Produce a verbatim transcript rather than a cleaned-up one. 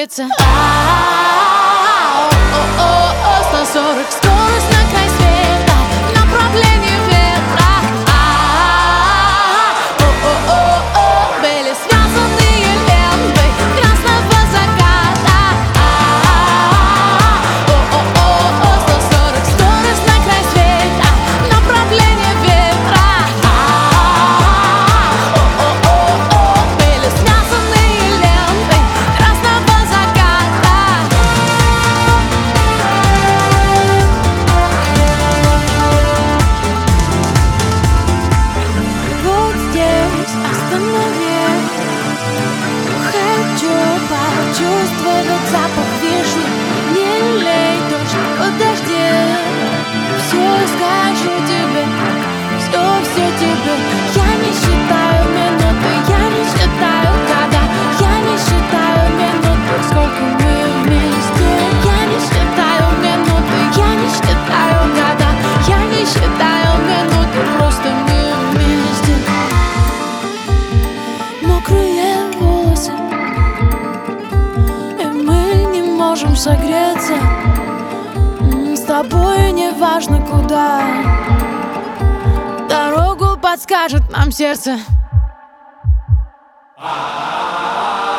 светится. сто сорок, скорость на край света, направление ветра. О-о-о-о, были связанные лентой красного заката. О-о-о-о, сто сорок, скорость на край света, направление ветра. О-о-о-о, были связанные лентой красного заката. Вот здесь останови. Хочу почувствовать запах вишни. Не лей дождь, подожди. Все скажу тебе, все, все тебе. Я не считаю минуты, я не считаю года. Я не считаю минуты, сколько мы вместе. Я не считаю минуты, я не считаю года. Я не считаю минуты, просто мы вместе. Мокрые волосы, и мы не можем согреться. М, С тобой не важно куда. Дорогу подскажет нам сердце.